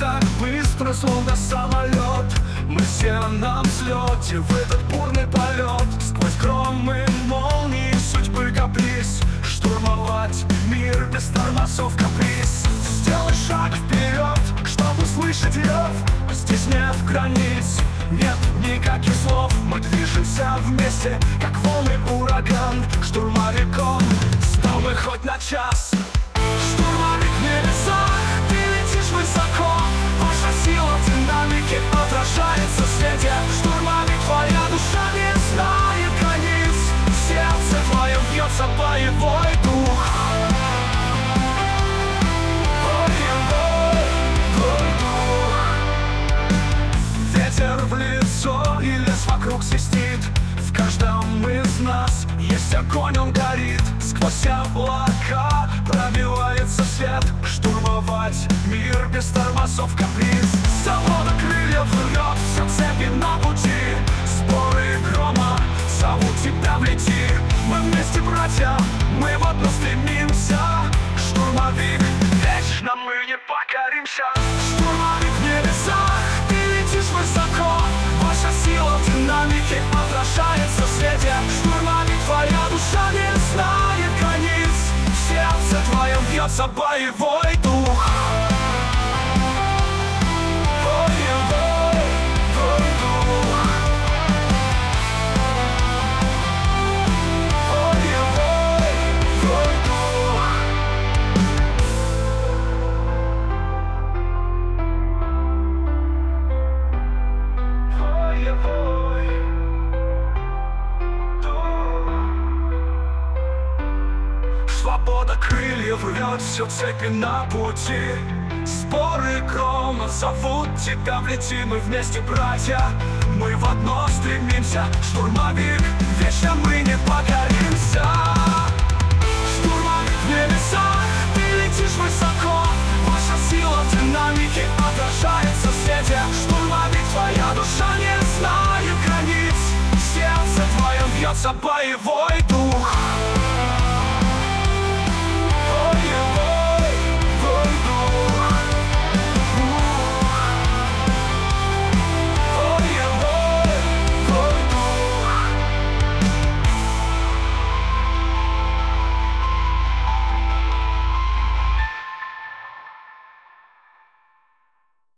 так быстро, словно самолет. Мы все на взлете в этот бурный полет. Сквозь громы, молнии, судьбы каприз. Штурмовать мир без тормозов каприз. Сделай шаг вперед, чтобы слышать рев. Здесь нет границ, нет никаких слов. Мы движемся вместе, как волны ураган. Штурмовиком стал бы хоть на час. Штурмовик в небесах, ты летишь высоко. Ваша сила в динамике отражается в свете. Штурмовик, твоя душа не знает границ. В сердце твоем бьется боевой дух. Ветер в лицо и лес вокруг свистит. В каждом из нас есть огонь, он горит. Сквозь облака пробивается свет. Штурмовать мир без тормозов каприз. Завода крыльев рвет все цепи на пути. Споры грома зовут тебя в лети. Мы вместе, братья, мы в одно стремимся. Штурмовик, вечно мы не покоримся. Штурмовик в небесах, ты летишь высоко. Ваша сила в динамике отражается в свете. Штурмовик, твоя душа не знает границ. В сердце твоем бьется боевой дух. Свобода крыльев рвет все цепи на пути. Споры грома зовут тебя в лети. Мы вместе, братья, мы в одно стремимся. Штурмовик, вечно мы не покоримся. Штурмовик в небесах, ты летишь высоко. Ваша сила в динамике отражается в свете. Штурмовик, твоя душа не знает границ. В сердце твоем бьется боевой дух.